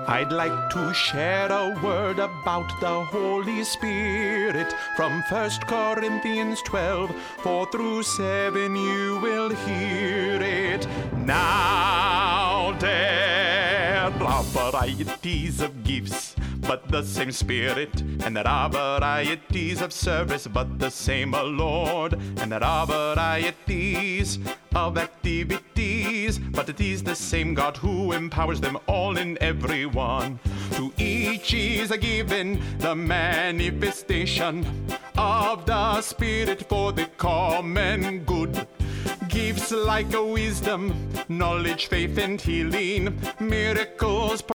I'd like to share a word about the Holy Spirit from 1 Corinthians 12, 4 through 7, you will hear it. Now there are varieties of gifts, but the same Spirit, and there are varieties of service, but the same Lord, and there are varieties of activities, but it is the same God who empowers them all in everyone. To each is given the manifestation of the Spirit for the common good. Gifts like wisdom, knowledge, faith, and healing, miracles,